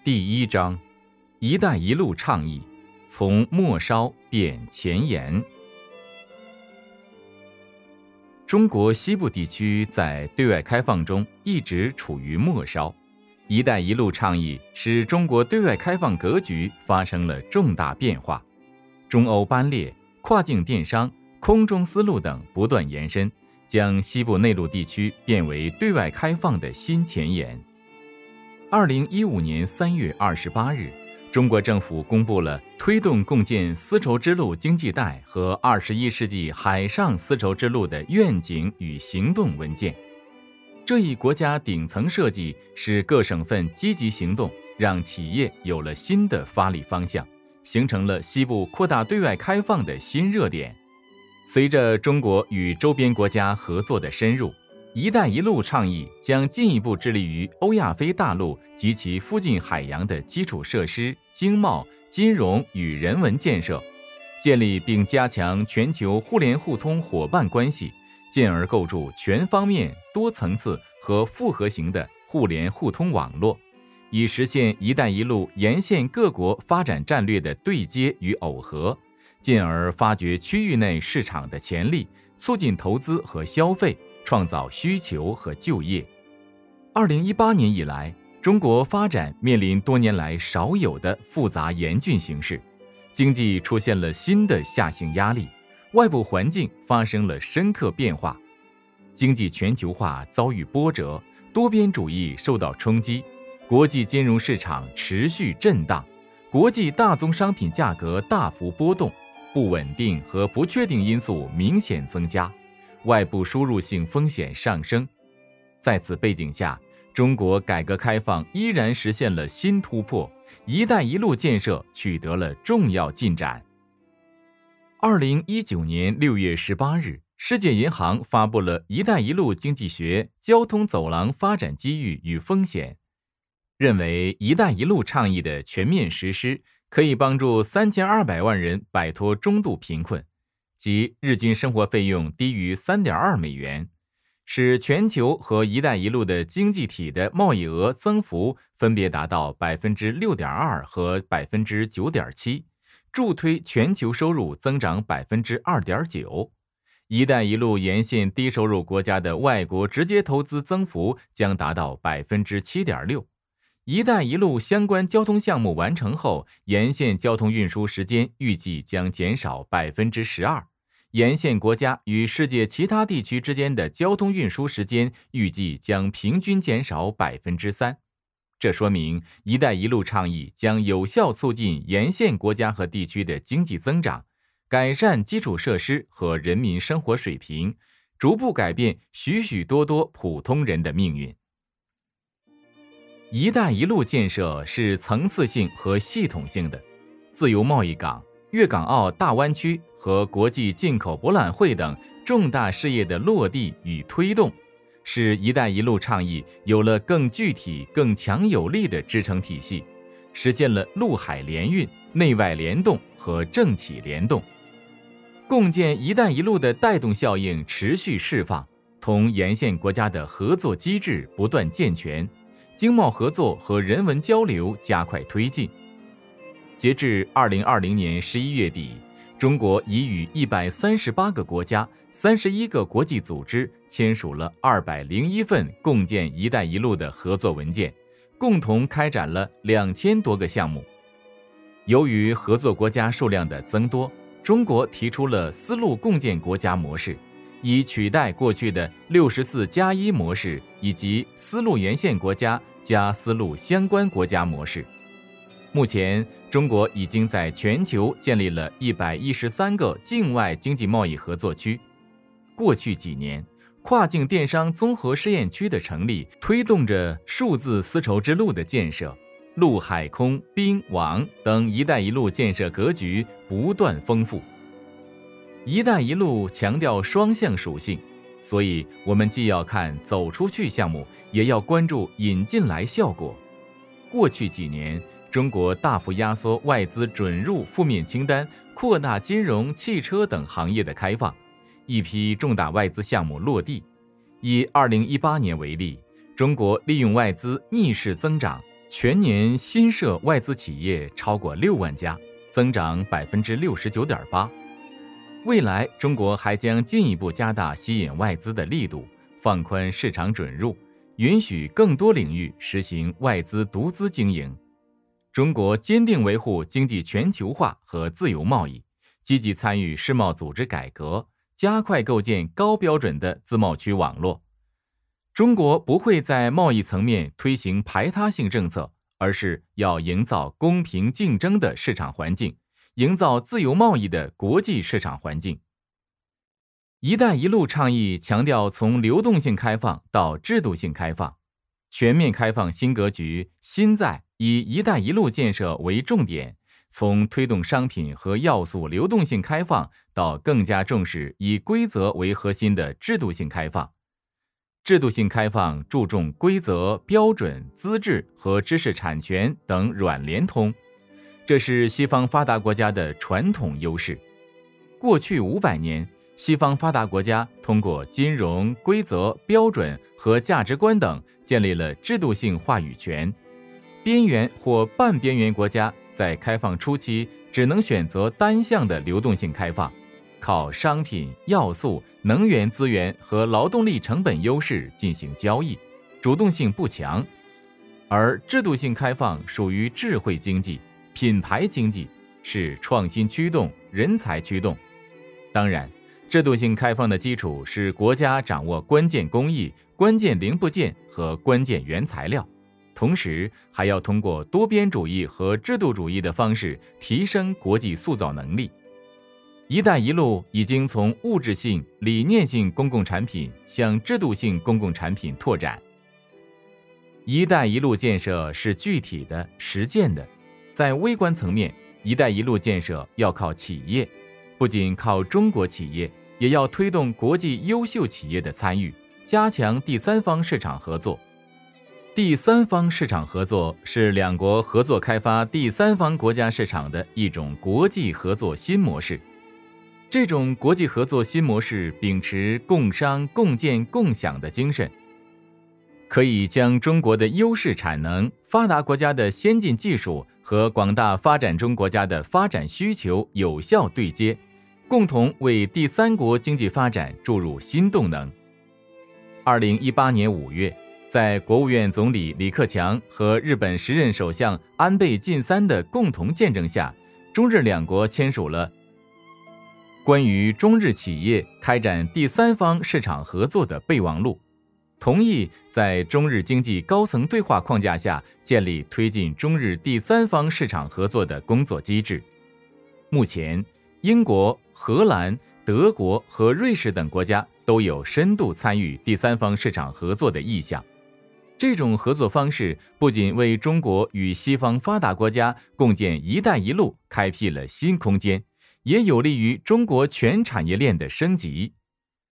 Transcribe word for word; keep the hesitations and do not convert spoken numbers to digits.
第一章，一带一路倡议从末梢变前沿。中国西部地区在对外开放中一直处于末梢，一带一路倡议使中国对外开放格局发生了重大变化。中欧班列、跨境电商、空中丝路等不断延伸，将西部内陆地区变为对外开放的新前沿。二零一五年三月二十八日，中国政府公布了推动共建丝绸之路经济带和二十一世纪海上丝绸之路的愿景与行动文件。这一国家顶层设计使各省份积极行动，让企业有了新的发力方向，形成了西部扩大对外开放的新热点。随着中国与周边国家合作的深入，一带一路倡议将进一步致力于欧亚非大陆及其附近海洋的基础设施、经贸、金融与人文建设，建立并加强全球互联互通伙伴关系，进而构筑全方面、多层次和复合型的互联互通网络，以实现一带一路沿线各国发展战略的对接与耦合，进而发掘区域内市场的潜力，促进投资和消费，创造需求和就业。二零一八年以来，中国发展面临多年来少有的复杂严峻形势，经济出现了新的下行压力，外部环境发生了深刻变化，经济全球化遭遇波折，多边主义受到冲击，国际金融市场持续震荡，国际大宗商品价格大幅波动，不稳定和不确定因素明显增加，外部输入性风险上升。在此背景下，中国改革开放依然实现了新突破，一带一路建设取得了重要进展。二零一九年六月十八日，世界银行发布了一带一路经济学交通走廊发展机遇与风险，认为一带一路倡议的全面实施可以帮助三千二百万人摆脱中度贫困，即日均生活费用低于 三点二美元，使全球和一带一路的经济体的贸易额增幅分别达到 百分之六点二 和 百分之九点七， 助推全球收入增长 百分之二点九。 一带一路沿线低收入国家的外国直接投资增幅将达到 百分之七点六。一带一路相关交通项目完成后，沿线交通运输时间预计将减少 百分之十二， 沿线国家与世界其他地区之间的交通运输时间预计将平均减少 百分之三。 这说明一带一路倡议将有效促进沿线国家和地区的经济增长，改善基础设施和人民生活水平，逐步改变许许多多普通人的命运。一带一路建设是层次性和系统性的，自由贸易港、粤港澳大湾区和国际进口博览会等重大事业的落地与推动，使一带一路倡议有了更具体、更强有力的支撑体系，实现了陆海联运、内外联动和政企联动。共建一带一路的带动效应持续释放，同沿线国家的合作机制不断健全，经贸合作和人文交流加快推进。截至二零二零年十一月底，中国已与一百三十八个国家、三十一个国际组织签署了二百零一份共建“一带一路”的合作文件，共同开展了两千多个项目。由于合作国家数量的增多，中国提出了丝路共建国家模式，以取代过去的六十四加一模式以及丝路沿线国家加丝路相关国家模式。目前，中国已经在全球建立了一百一十三个境外经济贸易合作区。过去几年，跨境电商综合试验区的成立，推动着数字丝绸之路的建设，陆海空滨网等一带一路建设格局不断丰富。一带一路强调双向属性，所以我们既要看走出去项目，也要关注引进来效果。过去几年，中国大幅压缩外资准入负面清单，扩大金融、汽车等行业的开放，一批重大外资项目落地。以二零一八年为例，中国利用外资逆势增长， 全年新设外资企业超过六万家，增长百分之六十九点八。未来，中国还将进一步加大吸引外资的力度，放宽市场准入，允许更多领域实行外资独资经营。中国坚定维护经济全球化和自由贸易，积极参与世贸组织改革，加快构建高标准的自贸区网络。中国不会在贸易层面推行排他性政策，而是要营造公平竞争的市场环境，营造自由贸易的国际市场环境。一带一路倡议强调从流动性开放到制度性开放，全面开放新格局新在以一带一路建设为重点，从推动商品和要素流动性开放到更加重视以规则为核心的制度性开放。制度性开放注重规则、标准、资质和知识产权等软联通，这是西方发达国家的传统优势。过去五百年，西方发达国家通过金融、规则、标准和价值观等建立了制度性话语权。边缘或半边缘国家在开放初期只能选择单向的流动性开放，靠商品、要素、能源资源和劳动力成本优势进行交易，主动性不强。而制度性开放属于智慧经济、品牌经济，是创新驱动、人才驱动。当然，制度性开放的基础是国家掌握关键工艺、关键零部件和关键原材料，同时还要通过多边主义和制度主义的方式提升国际塑造能力。一带一路已经从物质性、理念性公共产品向制度性公共产品拓展。一带一路建设是具体的、实践的，在微观层面，一带一路建设要靠企业，不仅靠中国企业，也要推动国际优秀企业的参与，加强第三方市场合作。第三方市场合作是两国合作开发第三方国家市场的一种国际合作新模式。这种国际合作新模式秉持共商、共建、共享的精神，可以将中国的优势产能、发达国家的先进技术和广大发展中国家的发展需求有效对接，共同为第三国经济发展注入新动能。二零一八年五月，在国务院总理李克强和日本时任首相安倍晋三的共同见证下，中日两国签署了关于中日企业开展第三方市场合作的备忘录，同意在中日经济高层对话框架下建立推进中日第三方市场合作的工作机制。目前，英国、荷兰、德国和瑞士等国家都有深度参与第三方市场合作的意向。这种合作方式不仅为中国与西方发达国家共建“一带一路”开辟了新空间，也有利于中国全产业链的升级。